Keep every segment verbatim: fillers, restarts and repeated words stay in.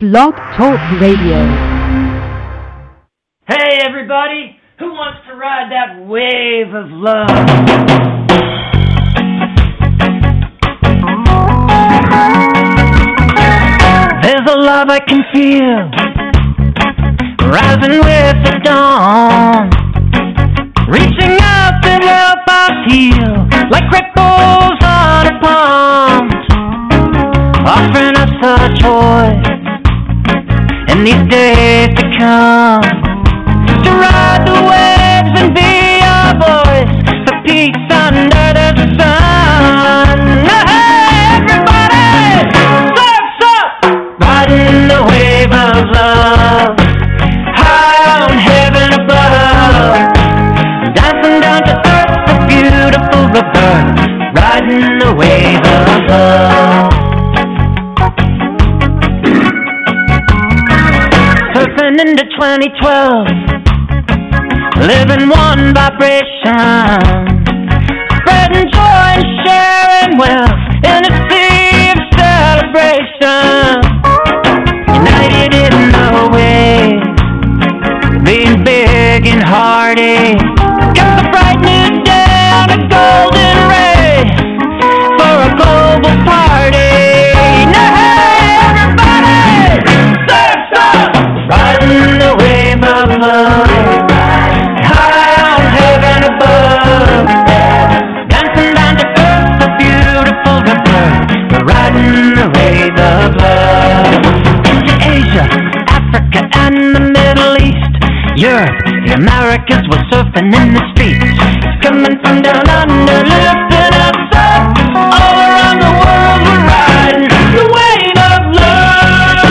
Blog Talk Radio. Hey everybody, who wants to ride that wave of love? There's a love I can feel, rising with the dawn, reaching out to help us heal, like ripples on a pond, offering us a choice in these days to come, to ride the waves and be our voice for peace under the sun. Hey, everybody, surf's up, riding the wave of love, high on heaven above, dancing down to earth, a beautiful river, riding the wave of love. Surfing into twenty twelve, living one vibration, spreading joy and sharing wealth in a sea of celebration. United in the way, being big and hearty, got the bright new day on a golden ray for a global party. Now, hey, everybody, surf's up, riding the wave of love, high on heaven above, dancing down to earth, a beautiful river, we're riding the wave of love. Into Asia, Africa, and the Middle East, Europe, the Americas, we're surfing in the streets, coming from down under, lifting us up, all around the world, we're riding the wave of love.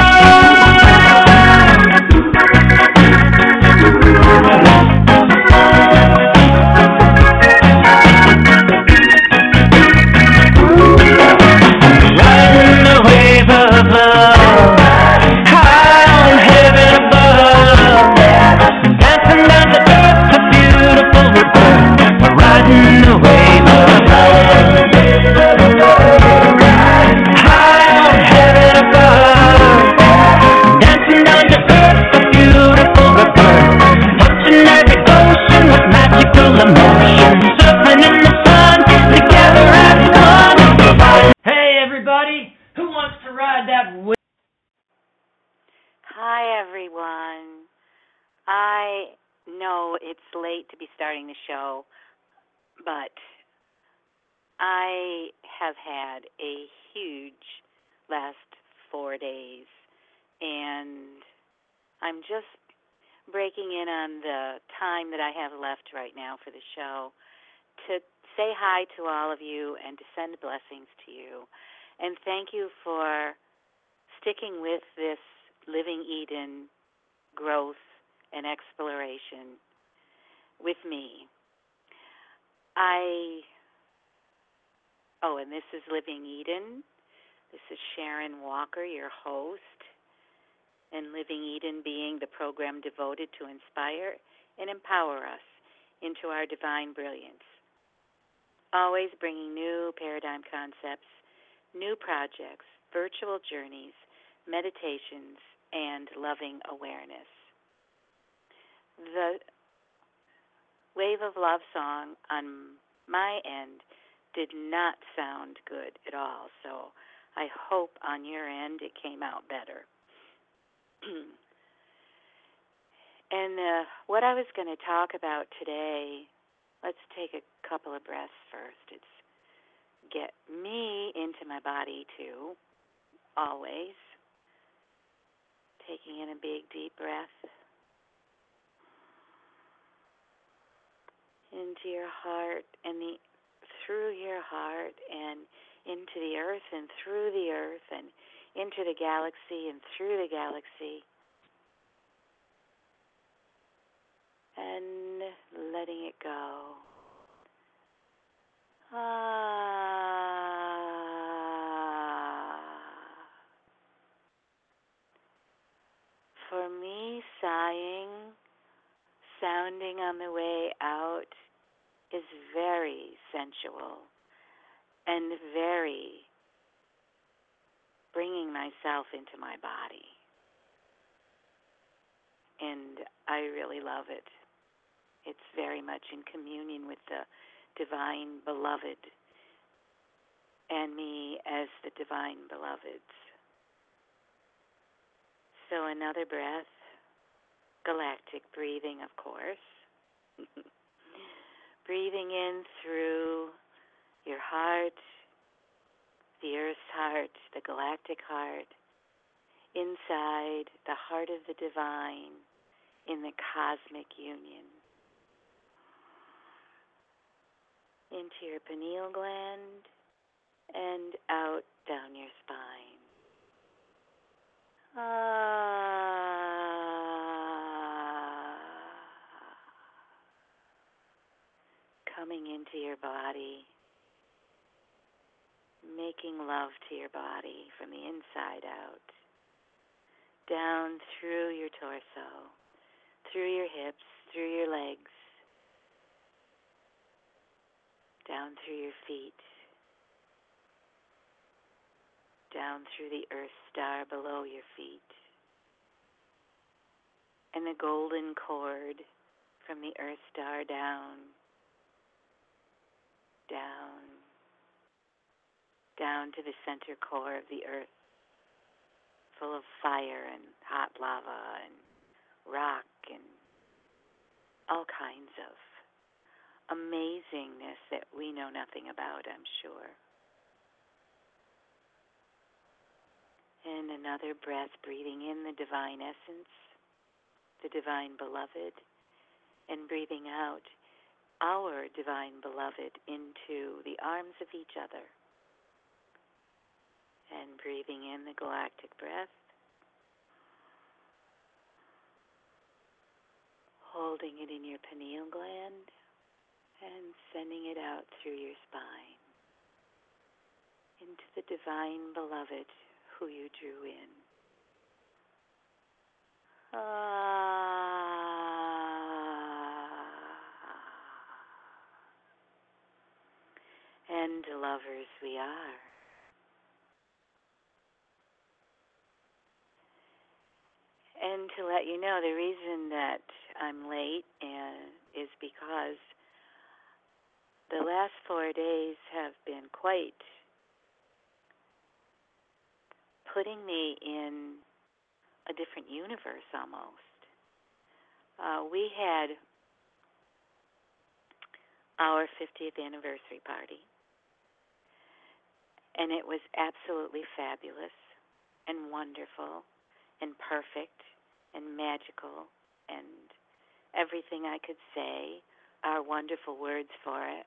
Riding the wave of love, high on heaven above, dancing down to earth, a beautiful river, we're riding the wave of love, high on heaven above, dancing down to earth, a beautiful river, touching every ocean with magical emotion, surfing in the sun, together as one. Hey everybody, who wants to ride that wave? Hi, everyone. I know it's late to be starting the show, but I have had a huge last four days, and I'm just breaking in on the time that I have left right now for the show to say hi to all of you and to send blessings to you. And thank you for sticking with this Living Eden growth and exploration with me. I, oh, and this is Living Eden. This is Sharon Walker, your host, and Living Eden being the program devoted to inspire and empower us into our divine brilliance. Always bringing new paradigm concepts, new projects, virtual journeys, meditations, and loving awareness. The Wave of Love song on my end did not sound good at all, so I hope on your end it came out better. And uh, what I was going to talk about today, let's take a couple of breaths first. It's get me into my body too, always. Taking in a big, deep breath into your heart and the through your heart and into the earth and through the earth and into the galaxy and through the galaxy, and letting it go. Ah. For me, sighing, sounding on the way out, is very sensual and very bringing myself into my body. And I really love it. It's very much in communion with the divine beloved and me as the divine beloveds. So another breath, galactic breathing, of course. Breathing in through your heart, the earth's heart, the galactic heart, inside the heart of the divine in the cosmic union. Into your pineal gland and out down your spine. Ah. Coming into your body, making love to your body from the inside out, down through your torso, through your hips, through your legs, down through your feet, down through the earth star below your feet, and the golden cord from the earth star down, down, down to the center core of the earth, full of fire and hot lava and rock and all kinds of amazingness that we know nothing about, I'm sure. And another breath, breathing in the divine essence, the divine beloved, and breathing out our divine beloved into the arms of each other. And breathing in the galactic breath, holding it in your pineal gland, and sending it out through your spine into the divine beloved who you drew in. Ah. And lovers we are. And to let you know, the reason that I'm late and is because the last four days have been quite putting me in a different universe almost. Uh, we had our fiftieth anniversary party, and it was absolutely fabulous and wonderful and perfect and magical and everything I could say are wonderful words for it.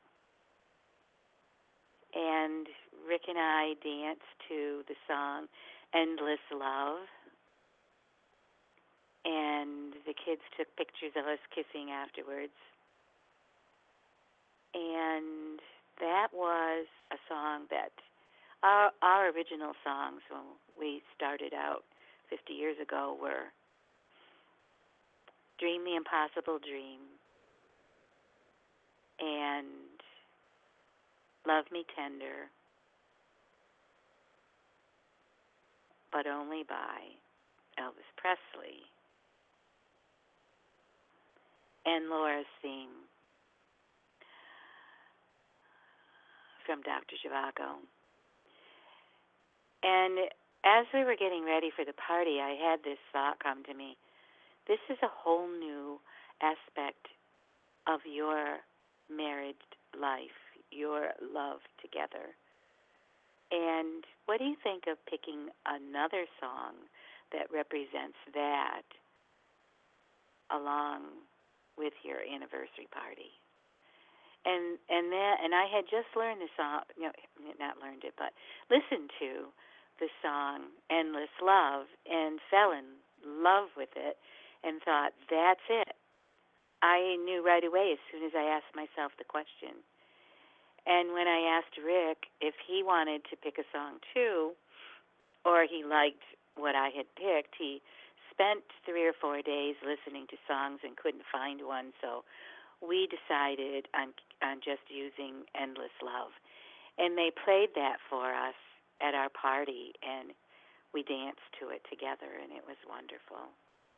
And Rick and I danced to the song Endless Love, and the kids took pictures of us kissing afterwards. And that was a song that our, our original songs when we started out fifty years ago were Dream the Impossible Dream and Love Me Tender, But Only by Elvis Presley, and Laura's Theme from Doctor Zhivago. And as we were getting ready for the party, I had this thought come to me. This is a whole new aspect of your married life, your love together. And what do you think of picking another song that represents that along with your anniversary party? And and then and I had just learned the song, no, not learned it, but listened to the song Endless Love and fell in love with it and thought, that's it. I knew right away as soon as I asked myself the question. And when I asked Rick if he wanted to pick a song too, or he liked what I had picked, he spent three or four days listening to songs and couldn't find one, so we decided on, on just using Endless Love. And they played that for us at our party, and we danced to it together, and it was wonderful.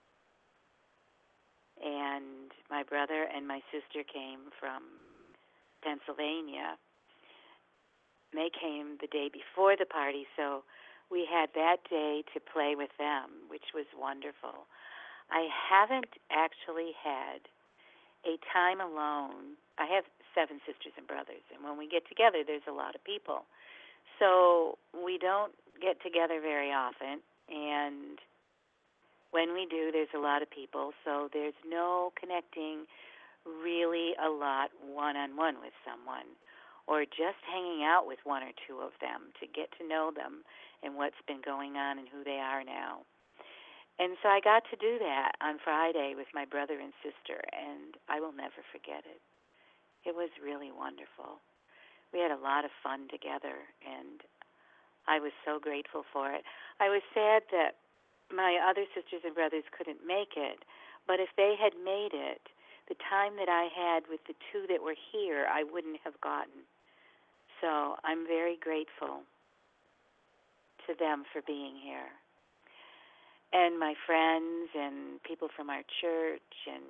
And my brother and my sister came from Pennsylvania. They came the day before the party, so we had that day to play with them, which was wonderful. I haven't actually had a time alone. I have seven sisters and brothers, and when we get together, there's a lot of people. So we don't get together very often, and when we do, there's a lot of people, so there's no connecting really a lot one-on-one with someone, or just hanging out with one or two of them to get to know them and what's been going on and who they are now. And so I got to do that on Friday with my brother and sister, and I will never forget it. It was really wonderful. We had a lot of fun together, and I was so grateful for it. I was sad that my other sisters and brothers couldn't make it, but if they had made it, the time that I had with the two that were here, I wouldn't have gotten. So I'm very grateful to them for being here. And my friends and people from our church, and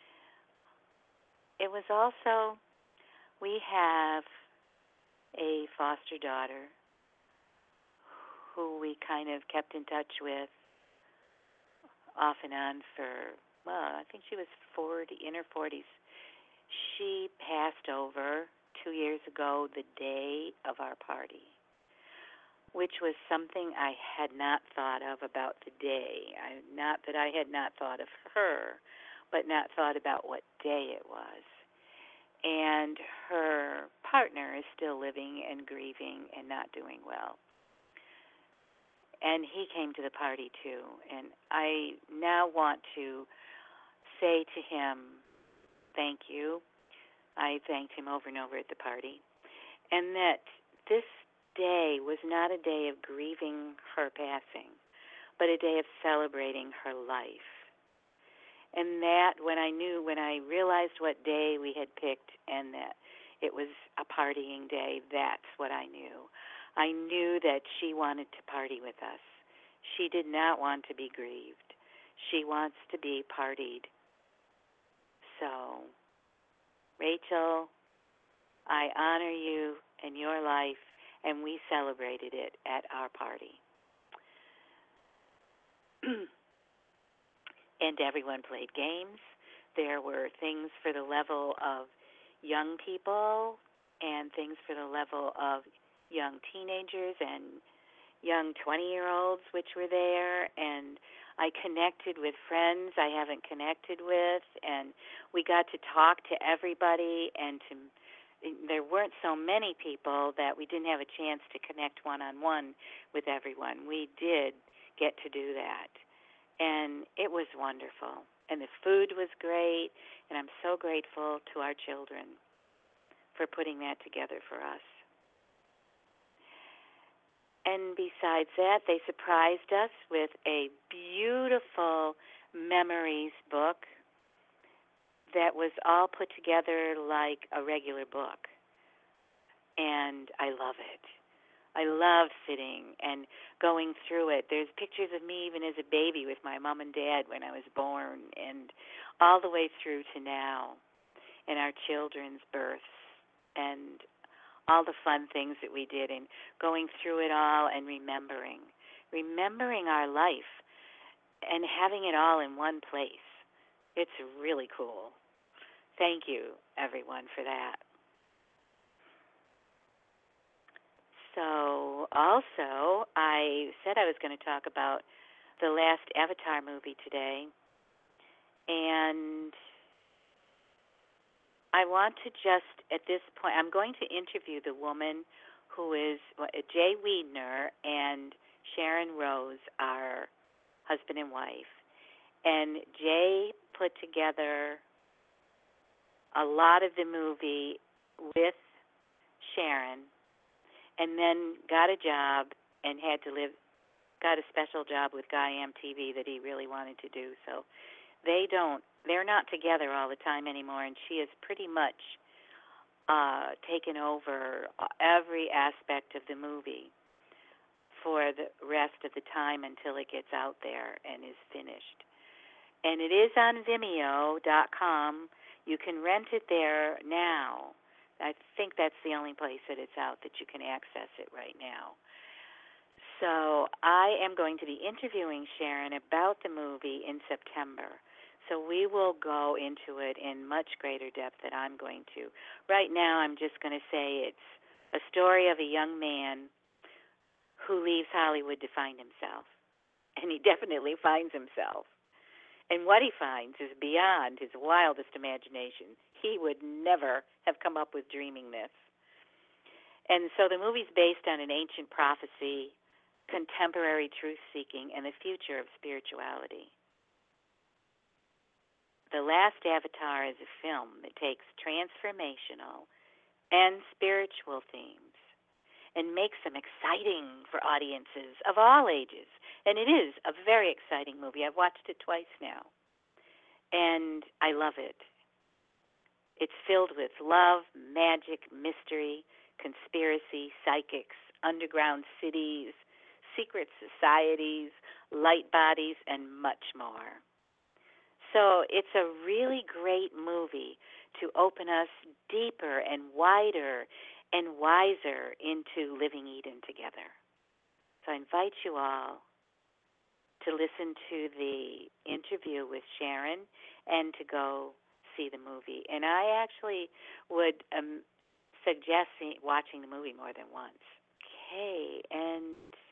it was also, we have a foster daughter who we kind of kept in touch with off and on for, well, I think she was forty, in her forties. She passed over two years ago the day of our party, which was something I had not thought of about the day. I, not that I had not thought of her, but not thought about what day it was. And her partner is still living and grieving and not doing well. And he came to the party too. And I now want to say to him, thank you. I thanked him over and over at the party. And that this day was not a day of grieving her passing, but a day of celebrating her life. And that when I knew, when I realized what day we had picked and that it was a partying day, that's what I knew. I knew that she wanted to party with us. She did not want to be grieved. She wants to be partied. So, Rachel, I honor you and your life, and we celebrated it at our party. And everyone played games. There were things for the level of young people and things for the level of young teenagers and young twenty-year-olds, which were there. And I connected with friends I haven't connected with, and we got to talk to everybody, and to there weren't so many people that we didn't have a chance to connect one-on-one with everyone. We did get to do that, and it was wonderful. And the food was great, and I'm so grateful to our children for putting that together for us. And besides that, they surprised us with a beautiful memories book that was all put together like a regular book. And I love it. I love sitting and going through it. There's pictures of me even as a baby with my mom and dad when I was born, and all the way through to now, and our children's births, and all the fun things that we did, and going through it all and remembering, remembering our life and having it all in one place. It's really cool. Thank you, everyone, for that. So also, I said I was going to talk about the last Avatar movie today, and I want to just, at this point, I'm going to interview the woman who is, well, Jay Wiedner and Sharon Rose are husband and wife. And Jay put together a lot of the movie with Sharon, and then got a job and had to live, got a special job with Guy M T V that he really wanted to do. So they don't, they're not together all the time anymore, and she has pretty much uh, taken over every aspect of the movie for the rest of the time until it gets out there and is finished. And it is on Vimeo dot com. You can rent it there now. I think that's the only place that it's out that you can access it right now. So I am going to be interviewing Sharon about the movie in September. So we will go into it in much greater depth than I'm going to. Right now I'm just going to say it's a story of a young man who leaves Hollywood to find himself. And he definitely finds himself. And what he finds is beyond his wildest imagination. He would never have come up with dreaming this. And so the movie's based on an ancient prophecy, contemporary truth-seeking, and the future of spirituality. The Last Avatar is a film that takes transformational and spiritual themes and makes them exciting for audiences of all ages. And it is a very exciting movie. I've watched it twice now, and I love it. It's filled with love, magic, mystery, conspiracy, psychics, underground cities, secret societies, light bodies, and much more. So it's a really great movie to open us deeper and wider and wiser into living Eden together. So I invite you all to listen to the interview with Sharon and to go see the movie. And I actually would um, suggest see, watching the movie more than once. Okay, and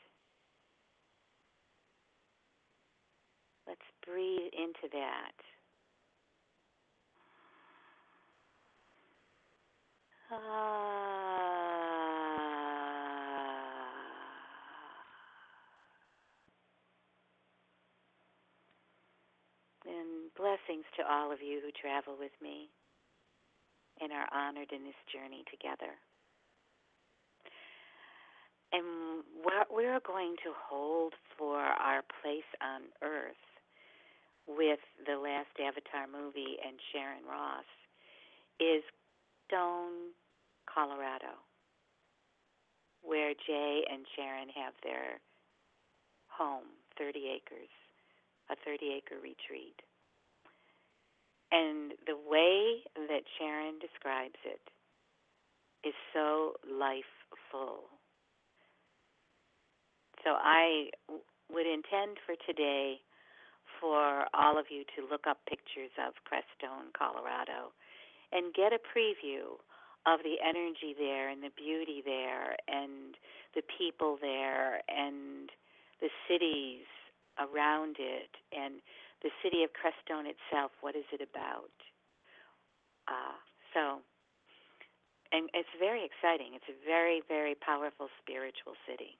let's breathe into that. Ah. And blessings to all of you who travel with me and are honored in this journey together. And what we're going to hold for our place on earth with the Last Avatar movie and Sharon Ross is Stone, Colorado, where Jay and Sharon have their home, thirty acres, a thirty-acre retreat. And the way that Sharon describes it is so life-full. So I w- would intend for today for all of you to look up pictures of Crestone, Colorado, and get a preview of the energy there and the beauty there and the people there and the cities around it and the city of Crestone itself. What is it about? Uh, so, and it's very exciting. It's a very, very powerful spiritual city.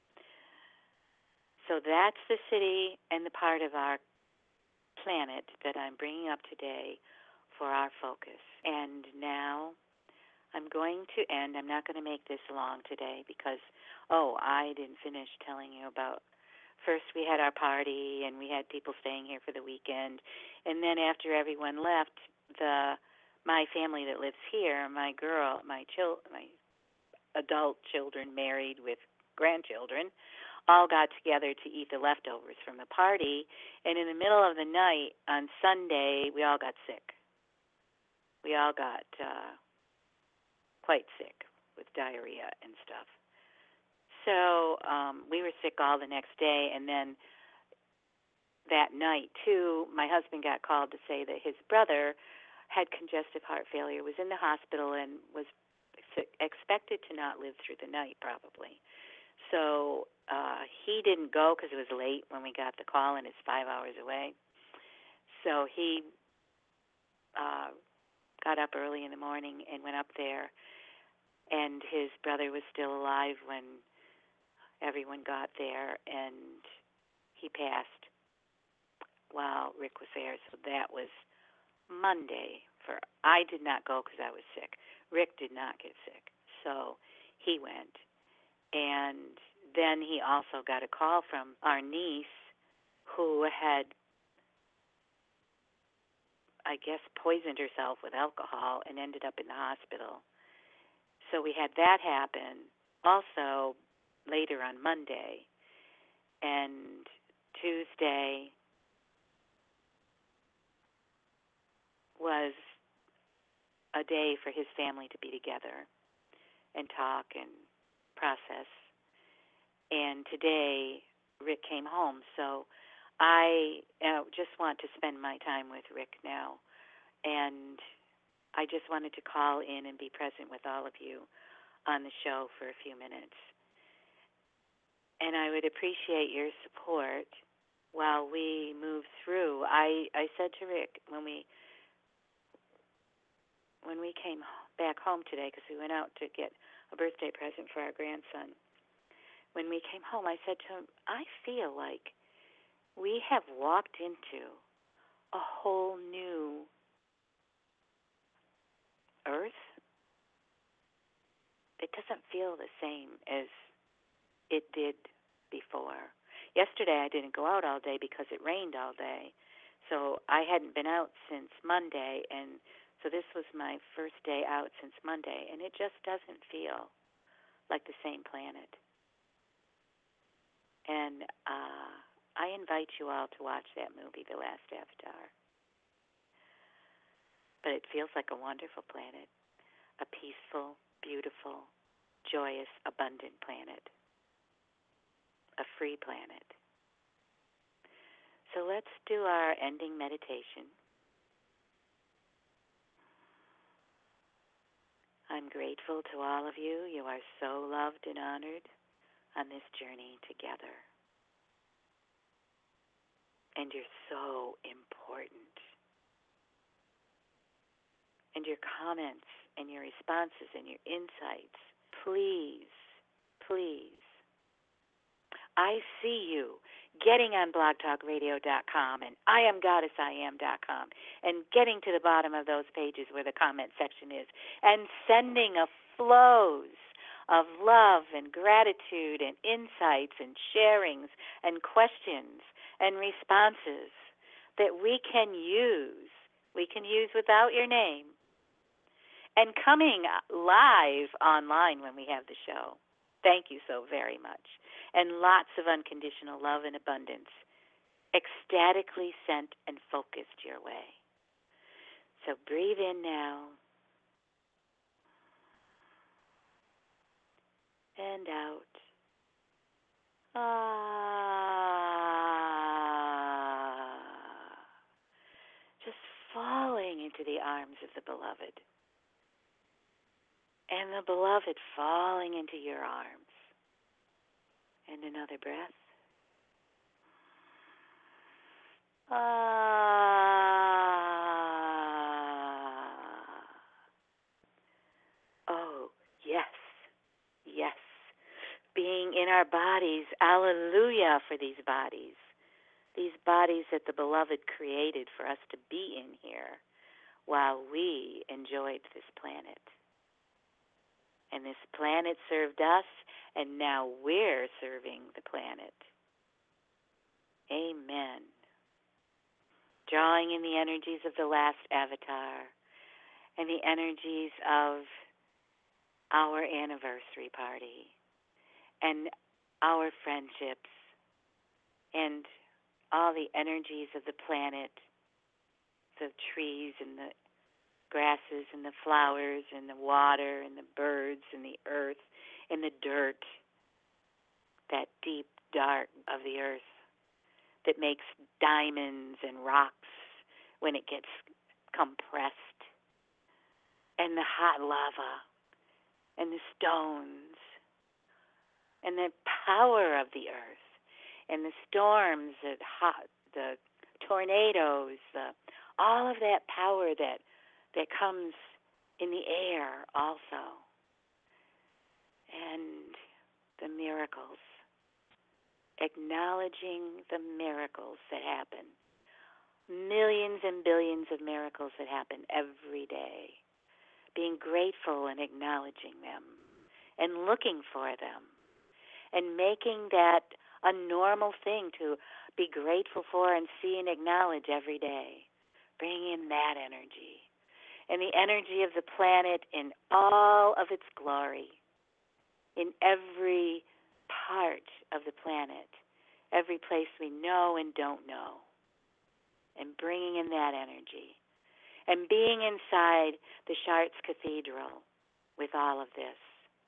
So that's the city and the part of our planet that I'm bringing up today for our focus. And now I'm going to end. I'm not going to make this long today because, oh, I didn't finish telling you about, first we had our party and we had people staying here for the weekend. And then after everyone left, the my family that lives here, my girl, my chil- my adult children married with grandchildren, all got together to eat the leftovers from the party. And in the middle of the night on Sunday, we all got sick. We all got uh, quite sick with diarrhea and stuff. So um, we were sick all the next day, and then that night, too, my husband got called to say that his brother had congestive heart failure, was in the hospital, and was expected to not live through the night probably. So uh, he didn't go because it was late when we got the call, and it's five hours away. So he uh, got up early in the morning and went up there, and his brother was still alive when everyone got there, and he passed while Rick was there. So that was Monday. For I did not go because I was sick. Rick did not get sick, so he went. And then he also got a call from our niece who had, I guess, poisoned herself with alcohol and ended up in the hospital. So we had that happen. Also, later on Monday. And Tuesday was a day for his family to be together and talk and process. And today, Rick came home. So I uh, just want to spend my time with Rick now. And I just wanted to call in and be present with all of you on the show for a few minutes. And I would appreciate your support while we move through. I, I said to Rick when we when we came back home today, because we went out to get a birthday present for our grandson, when we came home, I said to him, I feel like we have walked into a whole new earth. It doesn't feel the same as it did before. Yesterday I didn't go out all day because it rained all day. So I hadn't been out since Monday, and so this was my first day out since Monday, and it just doesn't feel like the same planet. And uh, I invite you all to watch that movie, The Last Avatar. But it feels like a wonderful planet, a peaceful, beautiful, joyous, abundant planet, a free planet. So let's do our ending meditation. I'm grateful to all of you. You are so loved and honored on this journey together. And you're so important. And your comments and your responses and your insights, please, please, I see you getting on blog talk radio dot com and I am goddess I am dot com and getting to the bottom of those pages where the comment section is and sending a flows of love and gratitude and insights and sharings and questions and responses that we can use, we can use without your name, and coming live online when we have the show. Thank you so very much. And lots of unconditional love and abundance, ecstatically sent and focused your way. So breathe in now. And out. Ah. Just falling into the arms of the beloved. And the beloved falling into your arms. And another breath. Ah. Oh, yes. Yes. Being in our bodies, alleluia for these bodies. These bodies that the beloved created for us to be in here while we enjoyed this planet. And this planet served us, and now we're serving the planet. Amen. Drawing in the energies of the last avatar and the energies of our anniversary party and our friendships and all the energies of the planet, the trees and the grasses and the flowers and the water and the birds and the earth and the dirt, that deep dark of the earth that makes diamonds and rocks when it gets compressed, and the hot lava and the stones and the power of the earth and the storms, the hot, the tornadoes, the, all of that power that that comes in the air also, and the miracles, acknowledging the miracles that happen, millions and billions of miracles that happen every day, being grateful and acknowledging them and looking for them and making that a normal thing to be grateful for and see and acknowledge every day. Bring in that energy. And the energy of the planet in all of its glory, in every part of the planet, every place we know and don't know, and bringing in that energy, and being inside the Chartres Cathedral with all of this,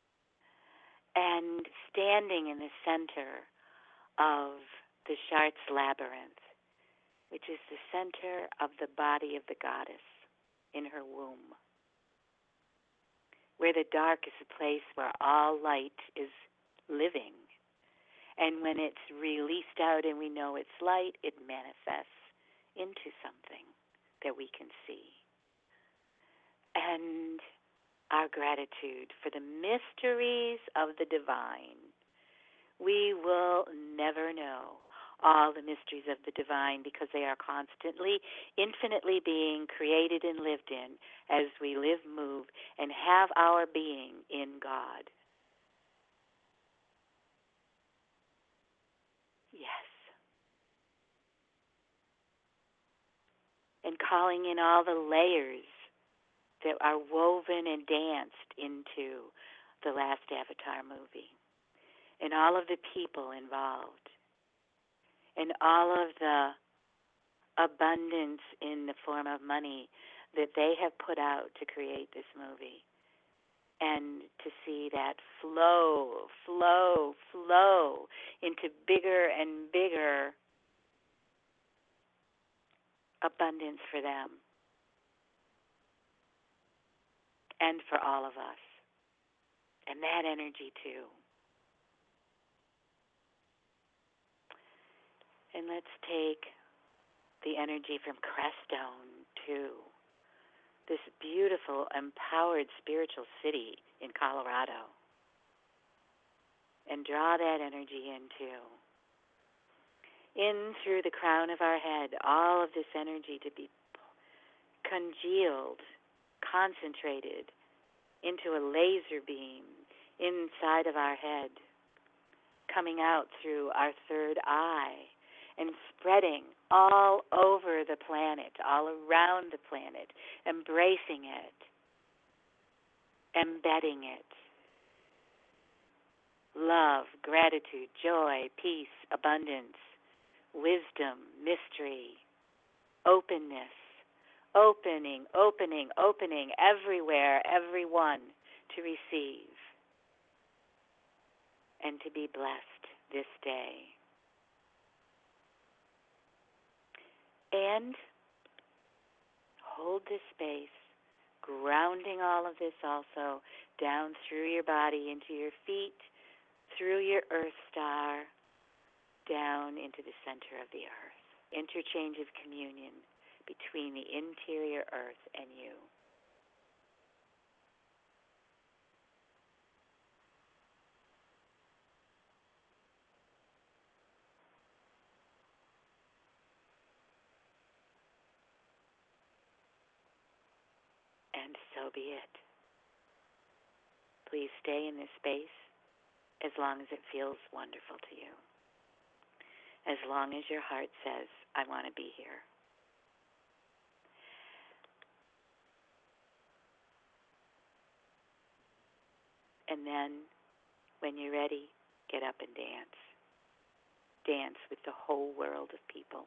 and standing in the center of the Chartres Labyrinth, which is the center of the body of the goddess in her womb, where the dark is a place where all light is living. And when it's released out and we know it's light, it manifests into something that we can see. And our gratitude for the mysteries of the divine. We will never know all the mysteries of the divine because they are constantly, infinitely being created and lived in as we live, move, and have our being in God. Yes. And calling in all the layers that are woven and danced into the last Avatar movie, and all of the people involved, and all of the abundance in the form of money that they have put out to create this movie, and to see that flow, flow, flow into bigger and bigger abundance for them and for all of us, and that energy too. And let's take the energy from Crestone too, this beautiful, empowered spiritual city in Colorado, and draw that energy in too. In through the crown of our head, all of this energy to be congealed, concentrated into a laser beam inside of our head, coming out through our third eye and spreading all over the planet, all around the planet, embracing it, embedding it. Love, gratitude, joy, peace, abundance, wisdom, mystery, openness, opening, opening, opening everywhere, everyone to receive and to be blessed this day. And hold this space, grounding all of this also down through your body, into your feet, through your earth star, down into the center of the earth. Interchange of communion between the interior earth and you. And so be it. Please stay in this space as long as it feels wonderful to you. As long as your heart says, I want to be here. And then, when you're ready, get up and dance. Dance with the whole world of people.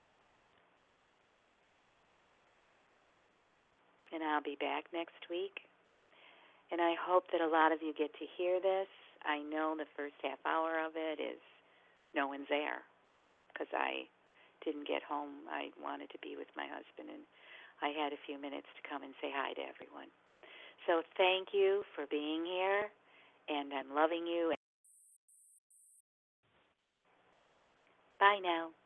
And I'll be back next week. And I hope that a lot of you get to hear this. I know the first half hour of it is no one's there because I didn't get home. I wanted to be with my husband, and I had a few minutes to come and say hi to everyone. So thank you for being here, and I'm loving you. Bye now.